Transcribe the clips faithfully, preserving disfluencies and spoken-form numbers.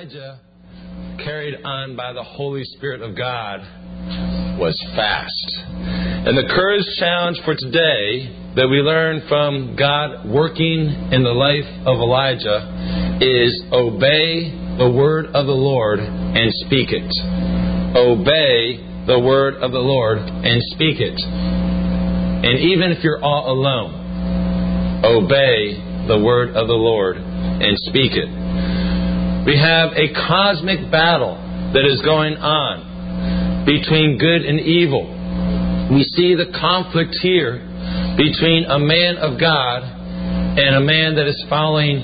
Elijah, carried on by the Holy Spirit of God, was fast. And the courage challenge for today that we learn from God working in the life of Elijah is obey the word of the Lord and speak it. Obey the word of the Lord and speak it. And even if you're all alone, obey the word of the Lord and speak it. We have a cosmic battle that is going on between good and evil. We see the conflict here between a man of God and a man that is following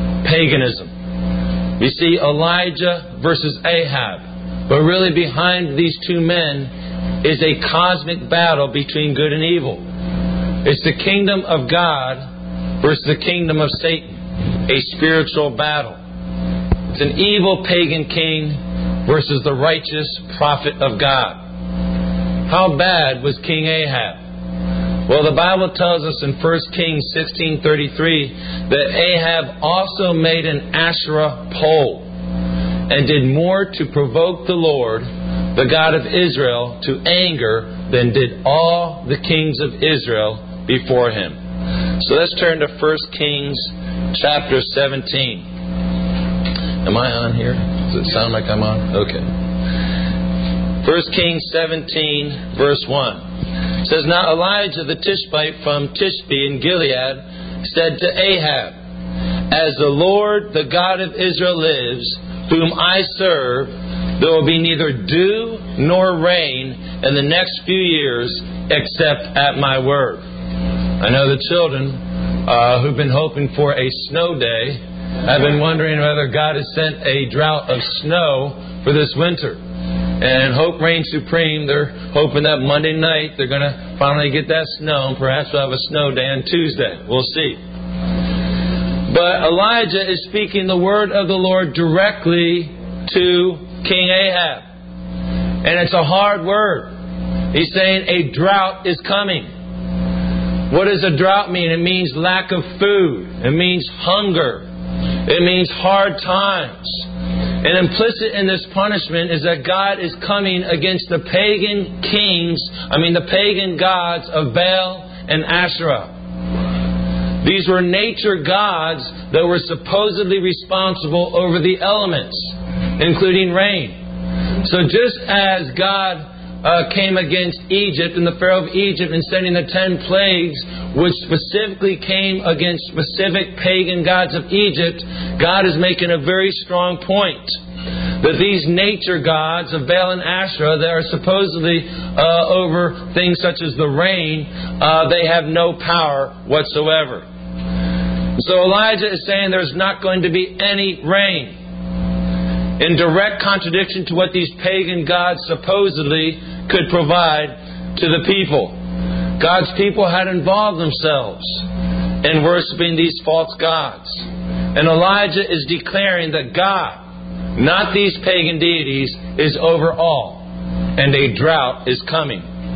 paganism. We see Elijah versus Ahab. But really behind these two men is a cosmic battle between good and evil. It's the kingdom of God versus the kingdom of Satan. A spiritual battle. It's an evil pagan king versus the righteous prophet of God. How bad was King Ahab? Well, the Bible tells us in First Kings sixteen thirty-three that Ahab also made an Asherah pole and did more to provoke the Lord, the God of Israel, to anger than did all the kings of Israel before him. So let's turn to First Kings chapter seventeen. Am I on here? Does it sound like I'm on? Okay. First Kings seventeen, verse one. It says, Now Elijah the Tishbite from Tishbe in Gilead said to Ahab, As the Lord, the God of Israel lives, whom I serve, there will be neither dew nor rain in the next few years except at my word. I know the children uh, who've been hoping for a snow day have been wondering whether God has sent a drought of snow for this winter. And hope reigns supreme. They're hoping that Monday night they're going to finally get that snow, and perhaps we'll have a snow day on Tuesday. We'll see. But Elijah is speaking the word of the Lord directly to King Ahab. And it's a hard word. He's saying a drought is coming. What does a drought mean? It means lack of food. It means hunger. It means hard times. And implicit in this punishment is that God is coming against the pagan kings, I mean the pagan gods of Baal and Asherah. These were nature gods that were supposedly responsible over the elements, including rain. So just as God Uh, came against Egypt and the Pharaoh of Egypt and sending the ten plagues, which specifically came against specific pagan gods of Egypt, God is making a very strong point that these nature gods of Baal and Asherah that are supposedly uh, over things such as the rain, uh, they have no power whatsoever. So Elijah is saying there's not going to be any rain, in direct contradiction to what these pagan gods supposedly could provide to the people. God's people had involved themselves in worshiping these false gods. And Elijah is declaring that God, not these pagan deities, is over all. And a drought is coming.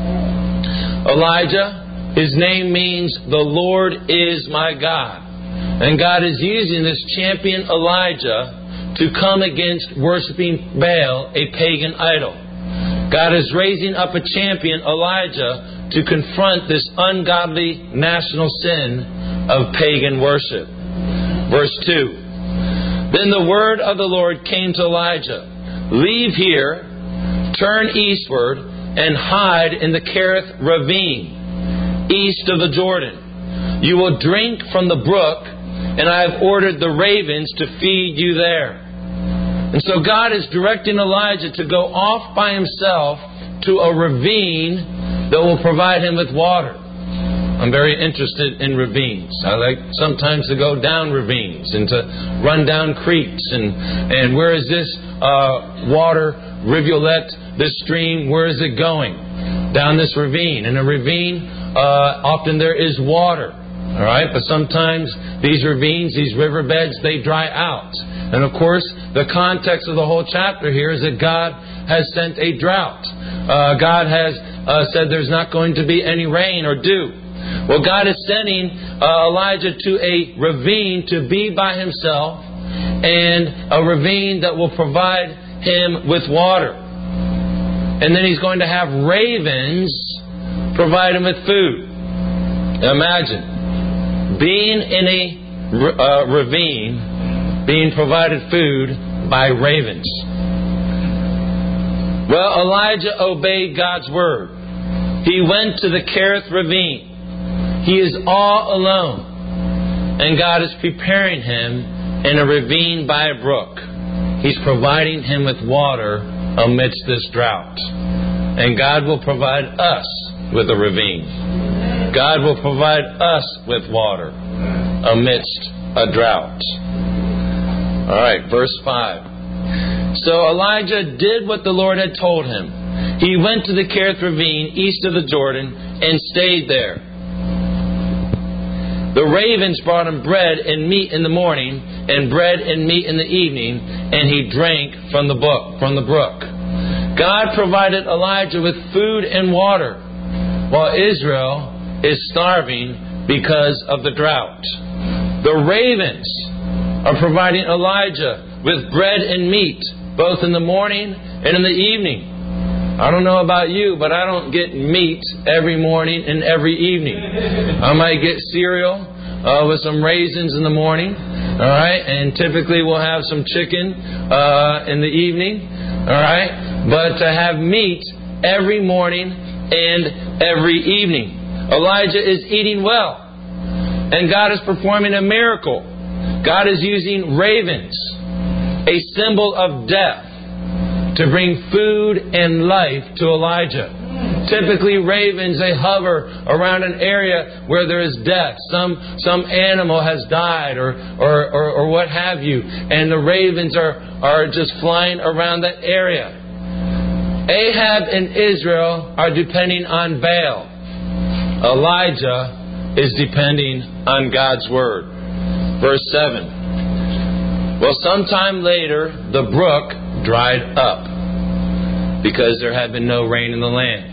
Elijah, his name means the Lord is my God. And God is using this champion Elijah to come against worshiping Baal, a pagan idol. God is raising up a champion, Elijah, to confront this ungodly national sin of pagan worship. Verse two. Then the word of the Lord came to Elijah. Leave here, turn eastward, and hide in the Kerith ravine, east of the Jordan. You will drink from the brook, and I have ordered the ravens to feed you there. And so God is directing Elijah to go off by himself to a ravine that will provide him with water. I'm very interested in ravines. I like sometimes to go down ravines and to run down creeks. And, and where is this uh, water, rivulet, this stream, where is it going? Down this ravine. In a ravine, uh, often there is water. All right, but sometimes these ravines, these riverbeds, they dry out. And of course, the context of the whole chapter here is that God has sent a drought. Uh, God has uh, said there's not going to be any rain or dew. Well, God is sending uh, Elijah to a ravine to be by himself and a ravine that will provide him with water. And then he's going to have ravens provide him with food. Imagine being in a uh, ravine, being provided food by ravens. Well, Elijah obeyed God's word. He went to the Kerith ravine. He is all alone. And God is preparing him in a ravine by a brook. He's providing him with water amidst this drought. And God will provide us with a ravine. God will provide us with water amidst a drought. All right, verse five. So Elijah did what the Lord had told him. He went to the Kerith ravine east of the Jordan and stayed there. The ravens brought him bread and meat in the morning, and bread and meat in the evening, and he drank from the brook. From the brook. God provided Elijah with food and water, while Israel is starving because of the drought. The ravens are providing Elijah with bread and meat, both in the morning and in the evening. I don't know about you, but I don't get meat every morning and every evening. I might get cereal uh, with some raisins in the morning, all right, and typically we'll have some chicken uh, in the evening, all right, but to have meat every morning and every evening. Elijah is eating well, and God is performing a miracle. God is using ravens, a symbol of death, to bring food and life to Elijah. Typically, ravens, they hover around an area where there is death. Some some animal has died or or, or, or what have you. And the ravens are, are just flying around that area. Ahab and Israel are depending on Baal. Elijah is depending on God's word. Verse seven. Well, sometime later, the brook dried up because there had been no rain in the land.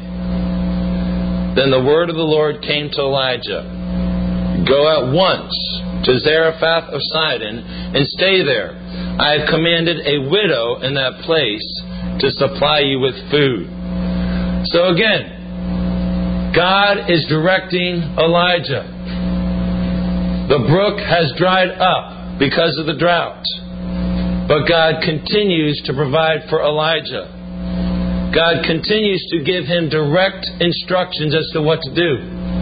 Then the word of the Lord came to Elijah. Go at once to Zarephath of Sidon and stay there. I have commanded a widow in that place to supply you with food. So again, God is directing Elijah. The brook has dried up because of the drought. But God continues to provide for Elijah. God continues to give him direct instructions as to what to do.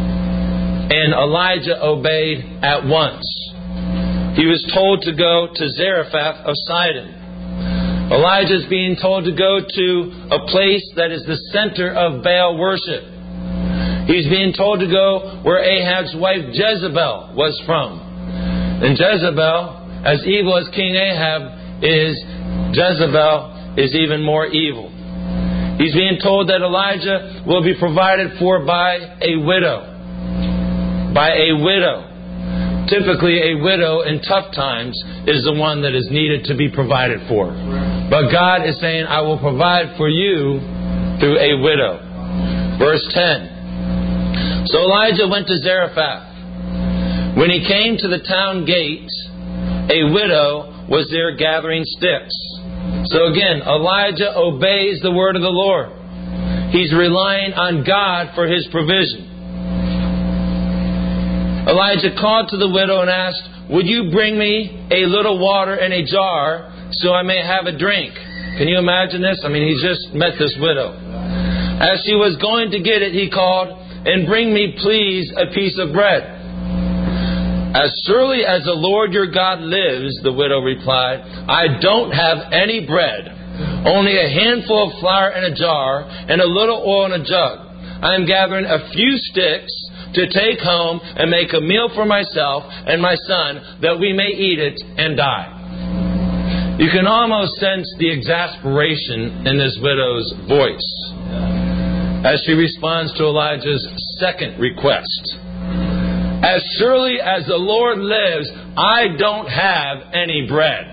And Elijah obeyed at once. He was told to go to Zarephath of Sidon. Elijah is being told to go to a place that is the center of Baal worship. He's being told to go where Ahab's wife Jezebel was from. And Jezebel, as evil as King Ahab is, Jezebel is even more evil. He's being told that Elijah will be provided for by a widow. By a widow. Typically, a widow in tough times is the one that is needed to be provided for. But God is saying, I will provide for you through a widow. Verse ten. So Elijah went to Zarephath. When he came to the town gate, a widow was there gathering sticks. So again, Elijah obeys the word of the Lord. He's relying on God for his provision. Elijah called to the widow and asked, would you bring me a little water in a jar so I may have a drink? Can you imagine this? I mean, he's just met this widow. As she was going to get it, he called, and bring me, please, a piece of bread. As surely as the Lord your God lives, the widow replied, I don't have any bread, only a handful of flour in a jar and a little oil in a jug. I am gathering a few sticks to take home and make a meal for myself and my son, that we may eat it and die. You can almost sense the exasperation in this widow's voice as she responds to Elijah's second request. As surely as the Lord lives, I don't have any bread.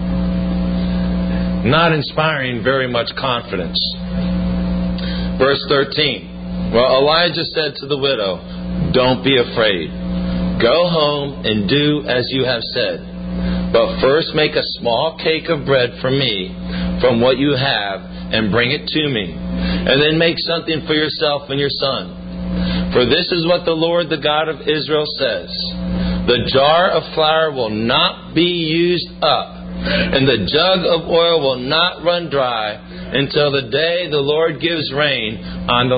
Not inspiring very much confidence. Verse thirteen. Well, Elijah said to the widow, don't be afraid. Go home and do as you have said. But first make a small cake of bread for me from what you have, and bring it to me. And then make something for yourself and your son. For this is what the Lord, the God of Israel, says. The jar of flour will not be used up, and the jug of oil will not run dry until the day the Lord gives rain on the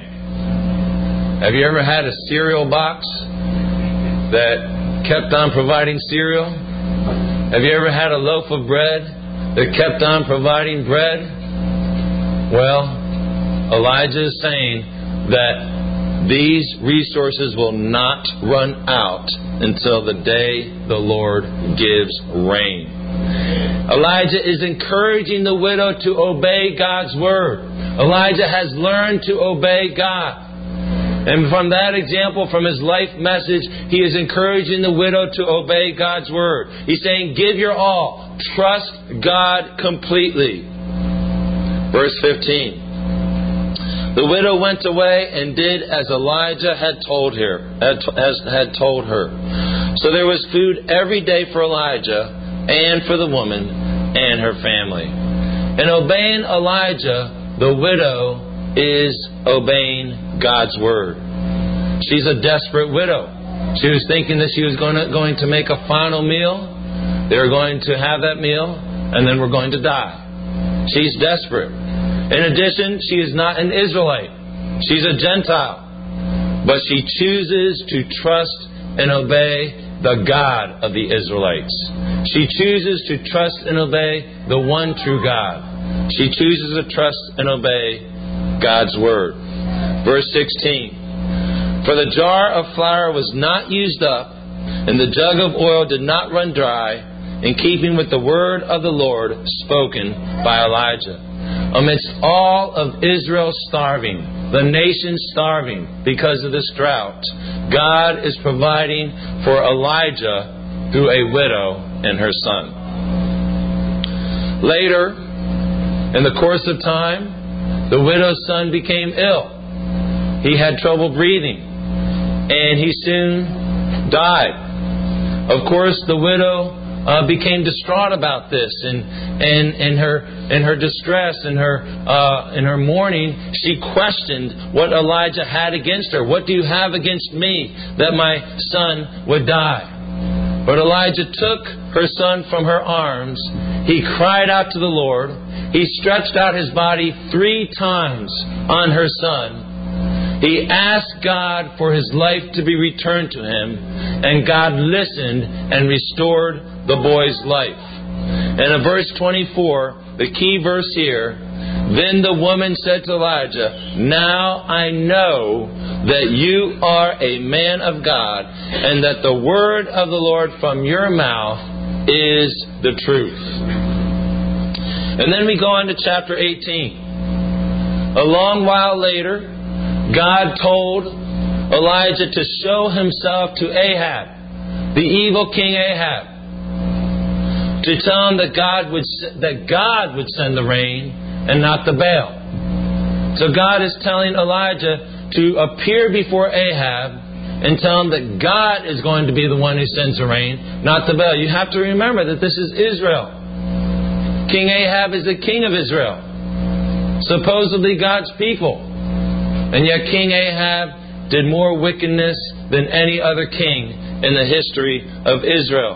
land. Have you ever had a cereal box that kept on providing cereal? Have you ever had a loaf of bread that kept on providing bread? Well, Elijah is saying that these resources will not run out until the day the Lord gives rain. Elijah is encouraging the widow to obey God's word. Elijah has learned to obey God. And from that example, from his life message, he is encouraging the widow to obey God's word. He's saying, give your all. Trust God completely. Verse fifteen. The widow went away and did as Elijah had told her. As had told her. So there was food every day for Elijah and for the woman and her family. In obeying Elijah, the widow is obeying God's word. She's a desperate widow. She was thinking that she was going to, going to make a final meal. They were going to have that meal, and then we're going to die. She's desperate. In addition, she is not an Israelite. She's a Gentile. But she chooses to trust and obey the God of the Israelites. She chooses to trust and obey the one true God. She chooses to trust and obey God's word. Verse sixteen. For the jar of flour was not used up, and the jug of oil did not run dry, in keeping with the word of the Lord spoken by Elijah. Amidst all of Israel starving, the nation starving because of this drought, God is providing for Elijah through a widow and her son. Later, in the course of time, the widow's son became ill. He had trouble breathing, and he soon died. Of course, the widow uh, became distraught about this, and and in her in her distress, in her uh, in her mourning, she questioned what Elijah had against her. What do you have against me that my son would die? But Elijah took her son from her arms. He cried out to the Lord. He stretched out his body three times on her son. He asked God for his life to be returned to him, and God listened and restored the boy's life. And in verse twenty-four, the key verse here, then the woman said to Elijah, now I know that you are a man of God, and that the word of the Lord from your mouth is the truth. And then we go on to chapter eighteen. A long while later, God told Elijah to show himself to Ahab, the evil king Ahab, to tell him that God would that God would send the rain and not the Baal. So God is telling Elijah to appear before Ahab and tell him that God is going to be the one who sends the rain, not the Baal. You have to remember that this is Israel. King Ahab is the king of Israel, supposedly God's people. And yet King Ahab did more wickedness than any other king in the history of Israel.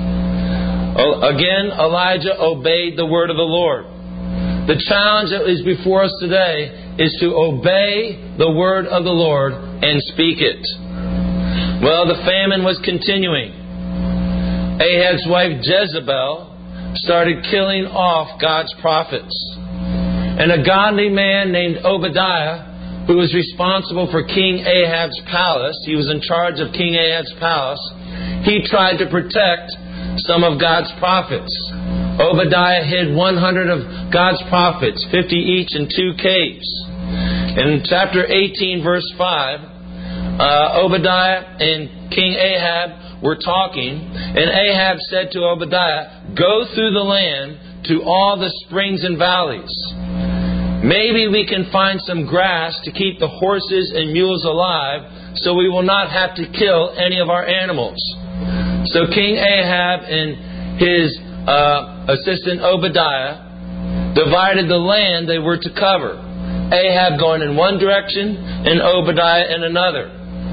Again, Elijah obeyed the word of the Lord. The challenge that is before us today is to obey the word of the Lord and speak it. Well, the famine was continuing. Ahab's wife Jezebel started killing off God's prophets. And a godly man named Obadiah, who was responsible for King Ahab's palace, he was in charge of King Ahab's palace, he tried to protect some of God's prophets. Obadiah hid one hundred of God's prophets, fifty each, in two caves. In chapter eighteen, verse five, uh, Obadiah and King Ahab were talking, and Ahab said to Obadiah, go through the land to all the springs and valleys. Maybe we can find some grass to keep the horses and mules alive, so we will not have to kill any of our animals. So King Ahab and his uh, assistant Obadiah divided the land they were to cover. Ahab going in one direction and Obadiah in another.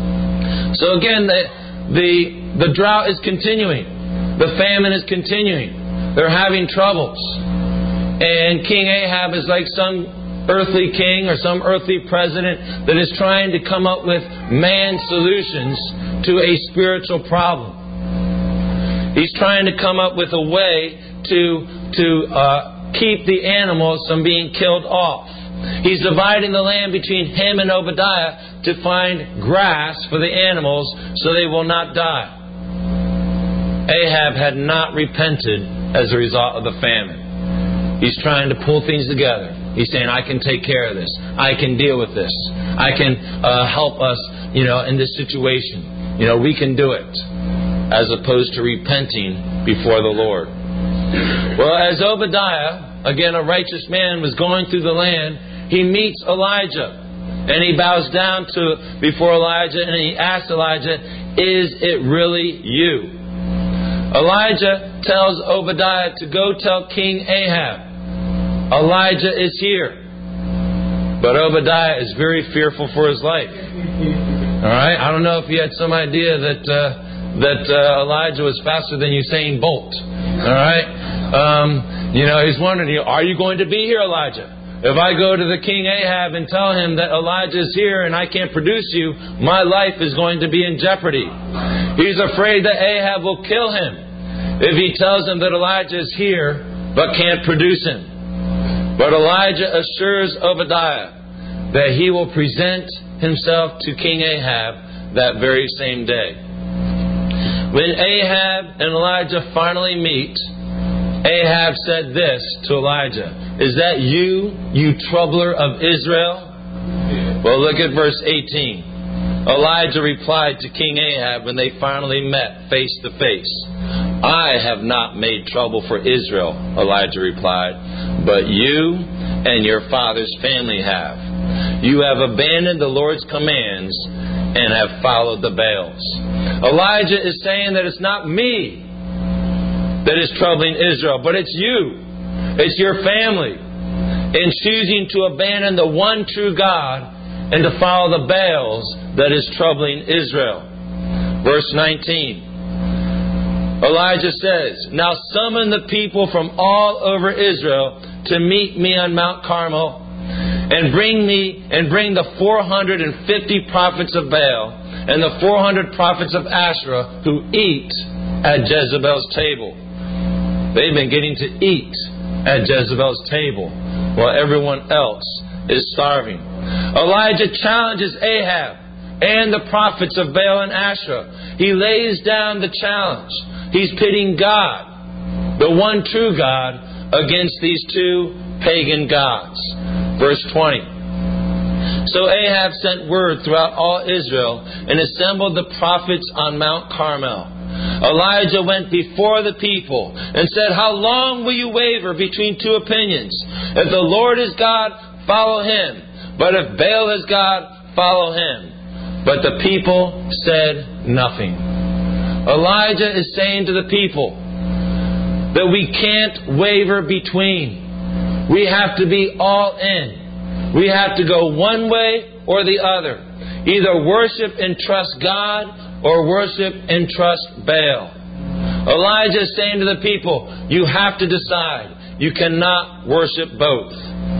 So again, the, the, the drought is continuing. The famine is continuing. They're having troubles. And King Ahab is like some earthly king or some earthly president that is trying to come up with man solutions to a spiritual problem. He's trying to come up with a way to, to uh, keep the animals from being killed off. He's dividing the land between him and Obadiah to find grass for the animals so they will not die. Ahab had not repented as a result of the famine. He's trying to pull things together. He's saying, I can take care of this. I can deal with this. I can uh, help us, you know, in this situation. You know, we can do it. As opposed to repenting before the Lord. Well, as Obadiah, again a righteous man, was going through the land, he meets Elijah. And he bows down to before Elijah and he asks Elijah, is it really you? Elijah tells Obadiah to go tell King Ahab, Elijah is here. But Obadiah is very fearful for his life. Alright, I don't know if he had some idea that uh, that uh, Elijah was faster than Usain Bolt. Alright, um, you know, he's wondering, are you going to be here, Elijah? If I go to the King Ahab and tell him that Elijah is here and I can't produce you, my life is going to be in jeopardy. He's afraid that Ahab will kill him if he tells him that Elijah is here but can't produce him. But Elijah assures Obadiah that he will present himself to King Ahab that very same day. When Ahab and Elijah finally meet, Ahab said this to Elijah, is that you, you troubler of Israel? Well, look at verse eighteen. Elijah replied to King Ahab when they finally met face to face. I have not made trouble for Israel, Elijah replied, but you and your father's family have. You have abandoned the Lord's commands and have followed the Baals. Elijah is saying that it's not me that is troubling Israel, but it's you. It's your family. In choosing to abandon the one true God and to follow the Baals that is troubling Israel. Verse nineteen. Elijah says, now summon the people from all over Israel to meet me on Mount Carmel and bring me and bring the four hundred fifty prophets of Baal and the four hundred prophets of Asherah who eat at Jezebel's table. They've been getting to eat at Jezebel's table while everyone else is starving. Elijah challenges Ahab and the prophets of Baal and Asherah. He lays down the challenge. He's pitting God, the one true God, against these two pagan gods. Verse twenty. So Ahab sent word throughout all Israel and assembled the prophets on Mount Carmel. Elijah went before the people and said, how long will you waver between two opinions? If the Lord is God, follow him. But if Baal is God, follow him. But the people said nothing. Elijah is saying to the people that we can't waver between. We have to be all in. We have to go one way or the other. Either worship and trust God or worship and trust Baal. Elijah is saying to the people, you have to decide. You cannot worship both.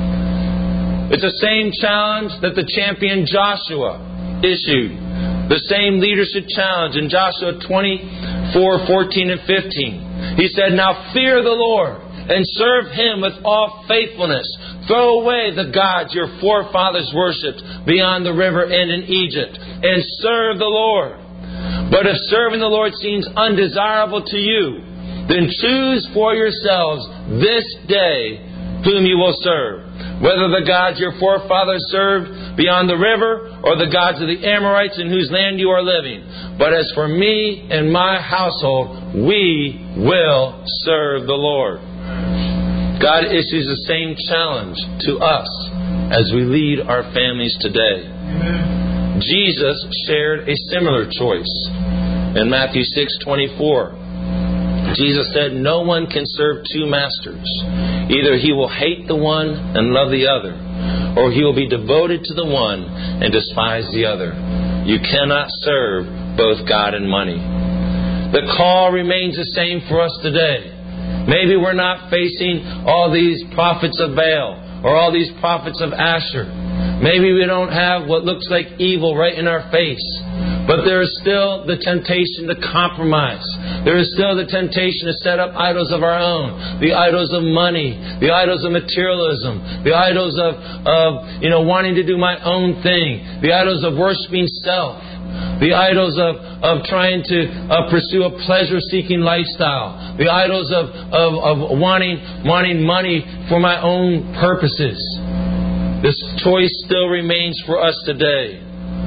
It's the same challenge that the champion Joshua issued. The same leadership challenge in Joshua twenty-four, fourteen, and fifteen. He said, now fear the Lord and serve him with all faithfulness. Throw away the gods your forefathers worshipped beyond the river and in Egypt, and serve the Lord. But if serving the Lord seems undesirable to you, then choose for yourselves this day whom you will serve, whether the gods your forefathers served beyond the river or the gods of the Amorites in whose land you are living. But as for me and my household, we will serve the Lord. God issues the same challenge to us as we lead our families today. Amen. Jesus shared a similar choice in Matthew six twenty-four. Jesus said, no one can serve two masters. Either he will hate the one and love the other, or he will be devoted to the one and despise the other. You cannot serve both God and money. The call remains the same for us today. Maybe we're not facing all these prophets of Baal or all these prophets of Asher. Maybe we don't have what looks like evil right in our face. But there is still the temptation to compromise. There is still the temptation to set up idols of our own. The idols of money. The idols of materialism. The idols of, of you know, wanting to do my own thing. The idols of worshiping self. The idols of, of trying to uh, pursue a pleasure-seeking lifestyle. The idols of, of, of wanting, wanting money for my own purposes. This choice still remains for us today.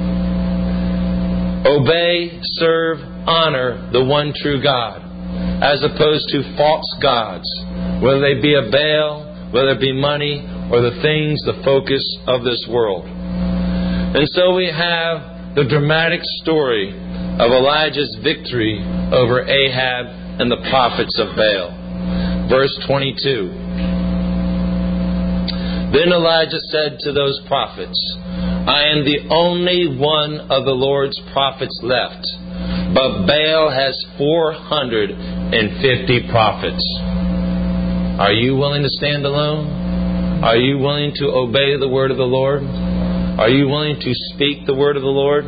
Obey, serve, honor the one true God, as opposed to false gods, whether they be a Baal, whether it be money, or the things, the focus of this world. And so we have the dramatic story of Elijah's victory over Ahab and the prophets of Baal. Verse twenty-two. Then Elijah said to those prophets, I am the only one of the Lord's prophets left, but Baal has four hundred fifty prophets. Are you willing to stand alone? Are you willing to obey the word of the Lord? Are you willing to speak the word of the Lord?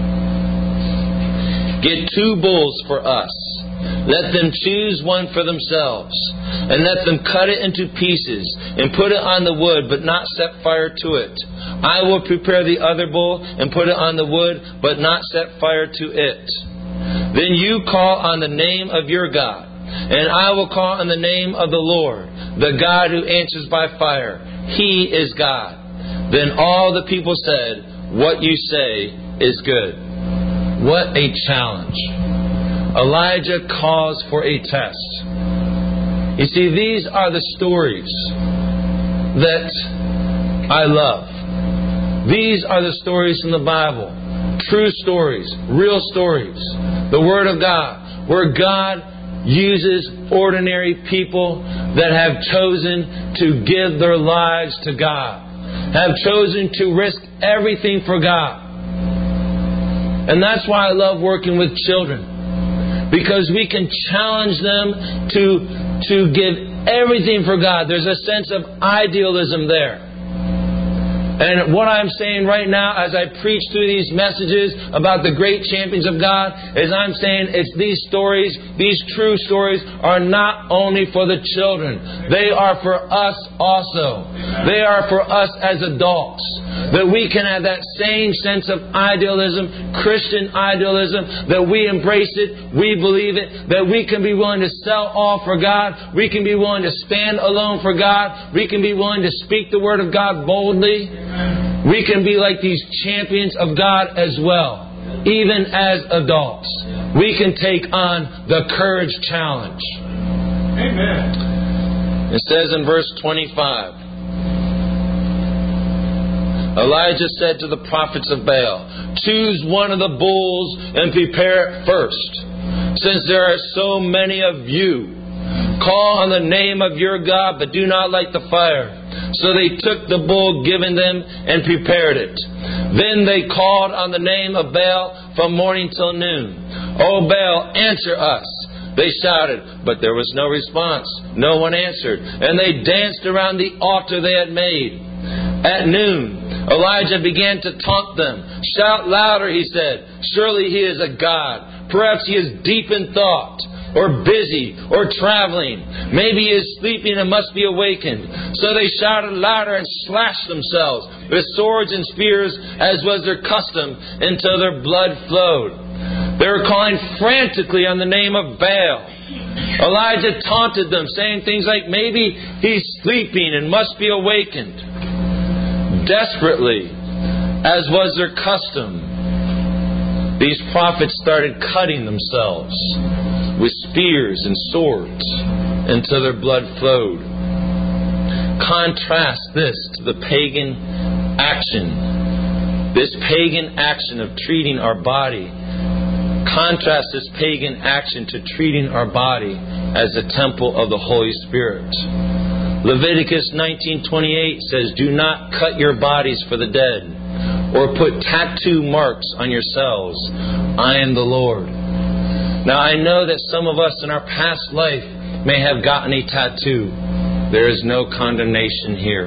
Get two bulls for us. Let them choose one for themselves, and let them cut it into pieces, and put it on the wood, but not set fire to it. I will prepare the other bull, and put it on the wood, but not set fire to it. Then you call on the name of your God, and I will call on the name of the Lord, the God who answers by fire. He is God. Then all the people said, what you say is good. What a challenge. Elijah calls for a test. You see, these are the stories that I love. These are the stories from the Bible. True stories, real stories. The Word of God, where God uses ordinary people that have chosen to give their lives to God, have chosen to risk everything for God. And that's why I love working with children. Because we can challenge them to, to give everything for God. There's a sense of idealism there. And what I'm saying right now as I preach through these messages about the great champions of God is I'm saying it's these stories, these true stories are not only for the children. They are for us also. They are for us as adults. That we can have that same sense of idealism, Christian idealism, that we embrace it, we believe it, that we can be willing to sell all for God, we can be willing to stand alone for God, we can be willing to speak the Word of God boldly. We can be like these champions of God as well, even as adults. We can take on the courage challenge. Amen. It says in verse twenty-five, Elijah said to the prophets of Baal, choose one of the bulls and prepare it first, since there are so many of you. Call on the name of your God, but do not light the fire. So they took the bull given them and prepared it. Then they called on the name of Baal from morning till noon. O Baal, answer us. They shouted, but there was no response. No one answered. And they danced around the altar they had made. At noon, Elijah began to taunt them. Shout louder, he said. Surely he is a god. Perhaps he is deep in thought, or busy, or traveling. Maybe he is sleeping and must be awakened. So they shouted louder and slashed themselves with swords and spears, as was their custom, until their blood flowed. They were calling frantically on the name of Baal. Elijah taunted them, saying things like, maybe he's sleeping and must be awakened. Desperately, as was their custom, these prophets started cutting themselves with spears and swords until their blood flowed. Contrast this to the pagan action. This pagan action of treating our body Contrast this pagan action to treating our body as a temple of the Holy Spirit. Leviticus nineteen twenty-eight says, "Do not cut your bodies for the dead, or put tattoo marks on yourselves. I am the Lord." Now I know that some of us in our past life may have gotten a tattoo. There is no condemnation here.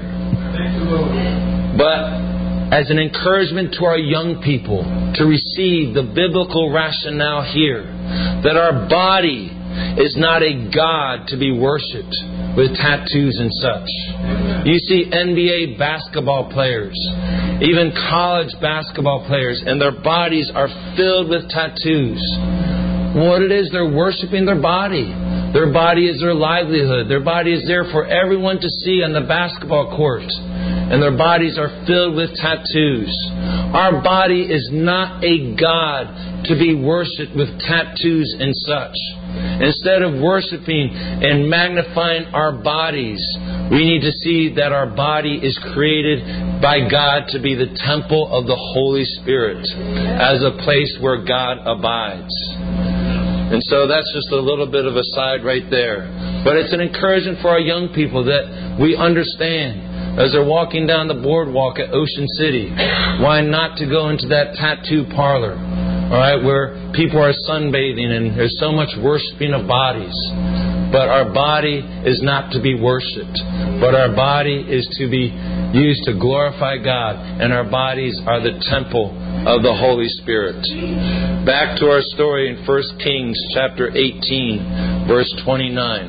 But as an encouragement to our young people to receive the biblical rationale here, that our body is not a god to be worshipped with tattoos and such. You see N B A basketball players, even college basketball players, and their bodies are filled with tattoos. What it is, they're worshiping their body. Their body is their livelihood. Their body is there for everyone to see on the basketball court. And their bodies are filled with tattoos. Our body is not a god to be worshipped with tattoos and such. Instead of worshiping and magnifying our bodies, we need to see that our body is created by God to be the temple of the Holy Spirit, as a place where God abides. And so that's just a little bit of a side right there. But it's an encouragement for our young people that we understand as they're walking down the boardwalk at Ocean City, why not to go into that tattoo parlor, all right, where people are sunbathing and there's so much worshiping of bodies. But our body is not to be worshipped, but our body is to be used to glorify God, and our bodies are the temple of the Holy Spirit. Back to our story in First Kings chapter eighteen, verse twenty-nine.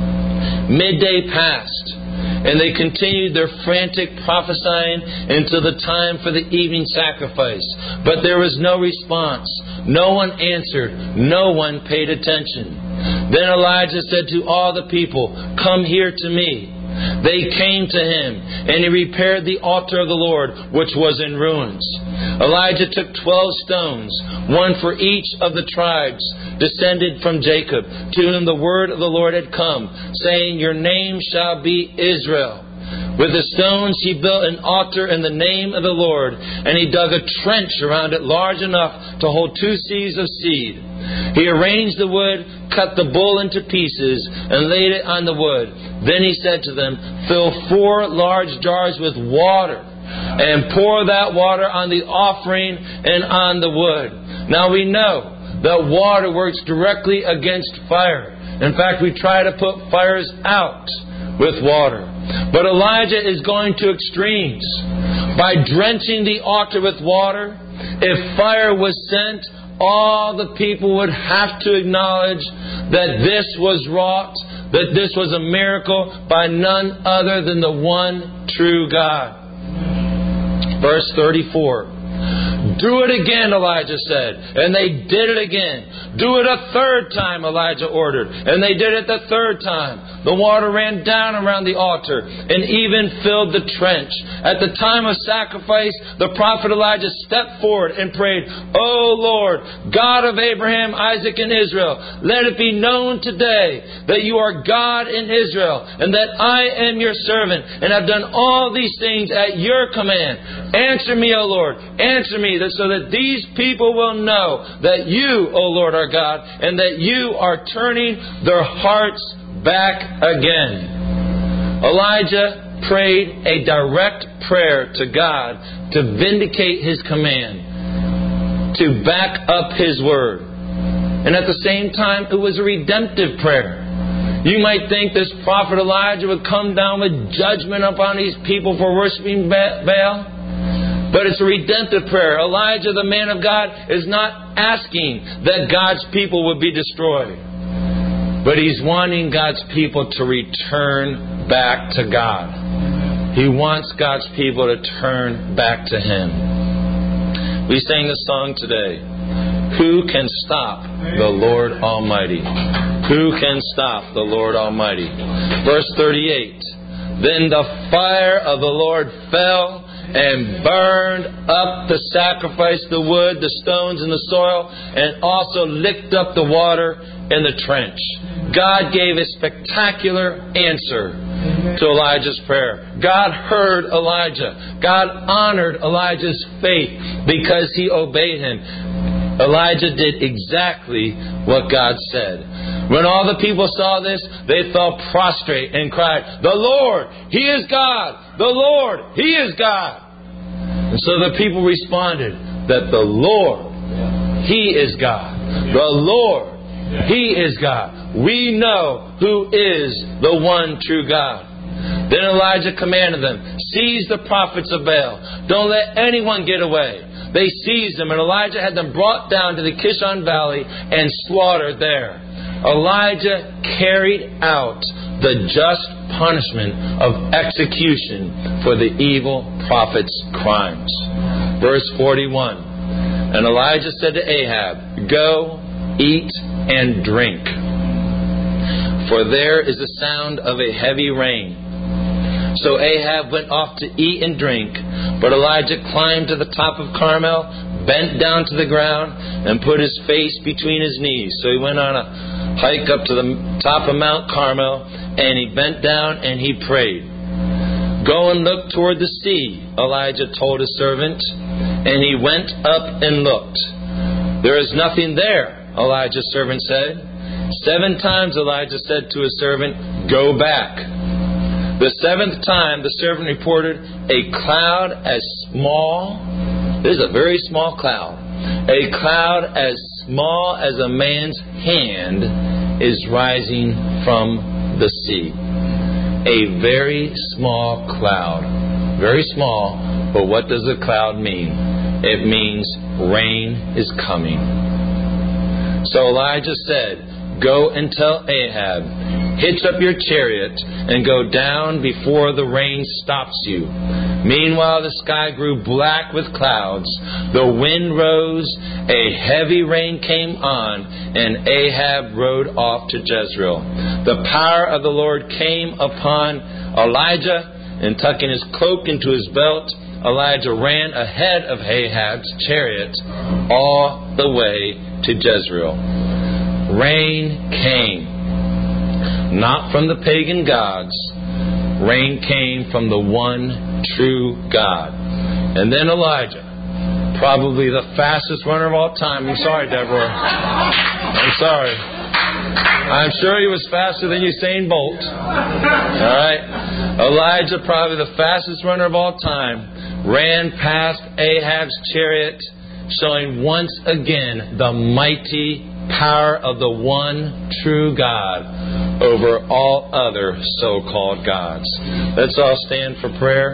Midday passed, and they continued their frantic prophesying until the time for the evening sacrifice. But there was no response. No one answered. No one paid attention. Then Elijah said to all the people, "Come here to me." They came to him, and he repaired the altar of the Lord, which was in ruins. Elijah took twelve stones, one for each of the tribes descended from Jacob, to whom the word of the Lord had come, saying, "Your name shall be Israel." With the stones he built an altar in the name of the Lord, and he dug a trench around it large enough to hold two seahs of seed. He arranged the wood, cut the bull into pieces, and laid it on the wood. Then he said to them, "Fill four large jars with water, and pour that water on the offering and on the wood." Now we know that water works directly against fire. In fact, we try to put fires out with water. But Elijah is going to extremes. By drenching the altar with water, if fire was sent, all the people would have to acknowledge that this was wrought, that this was a miracle by none other than the one true God. Verse thirty-four. "Do it again," Elijah said. And they did it again. "Do it a third time," Elijah ordered. And they did it the third time. The water ran down around the altar and even filled the trench. At the time of sacrifice, the prophet Elijah stepped forward and prayed, "O Lord, God of Abraham, Isaac, and Israel, let it be known today that you are God in Israel, and that I am your servant, and have done all these things at your command. Answer me, O Lord, answer me, that so that these people will know that you, O Lord, are God, and that you are turning their hearts back again." Elijah prayed a direct prayer to God to vindicate His command, to back up His word. And at the same time, it was a redemptive prayer. You might think this prophet Elijah would come down with judgment upon these people for worshiping Baal. But it's a redemptive prayer. Elijah, the man of God, is not asking that God's people would be destroyed. But he's wanting God's people to return back to God. He wants God's people to turn back to Him. We sang this song today. Who can stop the Lord Almighty? Who can stop the Lord Almighty? Verse thirty-eight. Then the fire of the Lord fell and burned up the sacrifice, the wood, the stones, and the soil, and also licked up the water in the trench. God gave a spectacular answer to Elijah's prayer. God heard Elijah. God honored Elijah's faith because he obeyed Him. Elijah did exactly what God said. When all the people saw this, they fell prostrate and cried, "The Lord, He is God! The Lord, He is God!" And so the people responded that the Lord, He is God. The Lord, He is God. We know who is the one true God. Then Elijah commanded them, "Seize the prophets of Baal. Don't let anyone get away." They seized them, and Elijah had them brought down to the Kishon Valley and slaughtered there. Elijah carried out the just punishment of execution for the evil prophet's crimes. Verse forty-one. And Elijah said to Ahab, "Go, eat and drink, for there is the sound of a heavy rain." So Ahab went off to eat and drink, but Elijah climbed to the top of Carmel, bent down to the ground, and put his face between his knees. So he went on a hike up to the top of Mount Carmel, and he bent down and he prayed. "Go and look toward the sea," Elijah told his servant, and he went up and looked. "There is nothing there," Elijah's servant said. Seven times Elijah said to his servant, "Go back." The seventh time the servant reported, "A cloud as small," this is a very small cloud, "a cloud as small as a man's hand is rising from the sea." A very small cloud. Very small, but what does a cloud mean? It means rain is coming. So Elijah said, "Go and tell Ahab, hitch up your chariot and go down before the rain stops you." Meanwhile, the sky grew black with clouds. The wind rose, a heavy rain came on, and Ahab rode off to Jezreel. The power of the Lord came upon Elijah, and tucking his cloak into his belt, Elijah ran ahead of Ahab's chariot all the way to Jezreel. Rain came. Not from the pagan gods. Rain came from the one true God. And then Elijah, probably the fastest runner of all time. I'm sorry, Deborah. I'm sorry. I'm sure he was faster than Usain Bolt. All right. Elijah, probably the fastest runner of all time, ran past Ahab's chariot, showing once again the mighty power of the one true God over all other so-called gods. Let's all stand for prayer.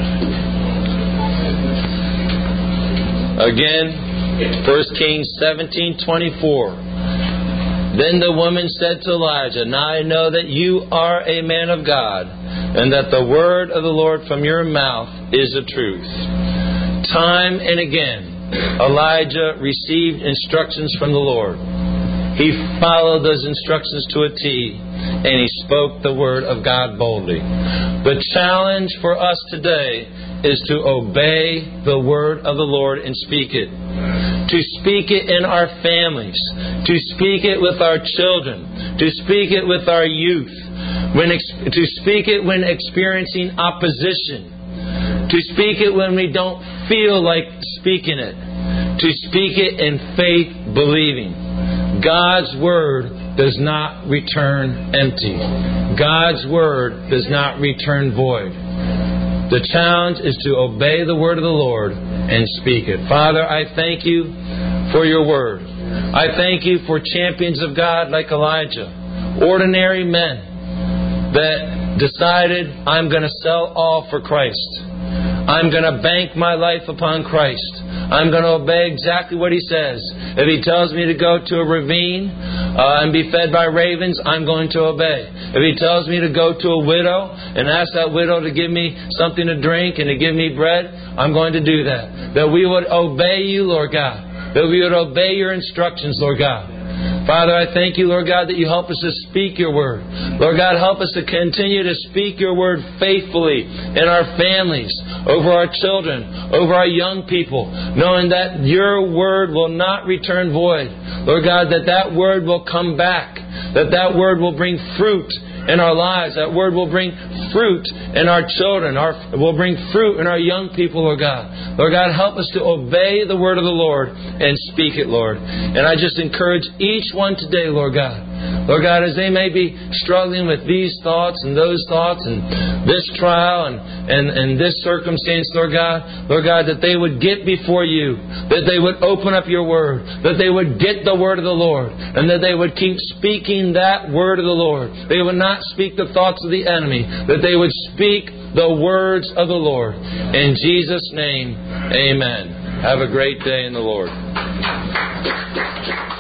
Again, First Kings seventeen twenty-four. Then the woman said to Elijah, "Now I know that you are a man of God, and that the word of the Lord from your mouth is the truth." Time and again, Elijah received instructions from the Lord. He followed those instructions to a T, and he spoke the word of God boldly. The challenge for us today is to obey the word of the Lord and speak it. To speak it in our families. To speak it with our children. To speak it with our youth. When ex- to speak it when experiencing opposition. To speak it when we don't feel like speaking it. To speak it in faith, believing. God's word does not return empty. God's word does not return void. The challenge is to obey the word of the Lord and speak it. Father, I thank you for your word. I thank you for champions of God like Elijah. Ordinary men that decided, I'm going to sell all for Christ. I'm going to bank my life upon Christ. I'm going to obey exactly what He says. If He tells me to go to a ravine uh, and be fed by ravens, I'm going to obey. If He tells me to go to a widow and ask that widow to give me something to drink and to give me bread, I'm going to do that. That we would obey you, Lord God. That we would obey your instructions, Lord God. Father, I thank you, Lord God, that you help us to speak your word. Lord God, help us to continue to speak your word faithfully in our families, over our children, over our young people, knowing that your word will not return void. Lord God, that that word will come back, that that word will bring fruit in our lives. That word will bring fruit in our children. Our, will bring fruit in our young people, Lord God. Lord God, help us to obey the word of the Lord and speak it, Lord. And I just encourage each one today, Lord God. Lord God, as they may be struggling with these thoughts and those thoughts and this trial and, and, and this circumstance, Lord God, Lord God, that they would get before you, that they would open up your word, that they would get the word of the Lord, and that they would keep speaking that word of the Lord. They would not speak the thoughts of the enemy, that they would speak the words of the Lord. In Jesus' name, amen. Have a great day in the Lord.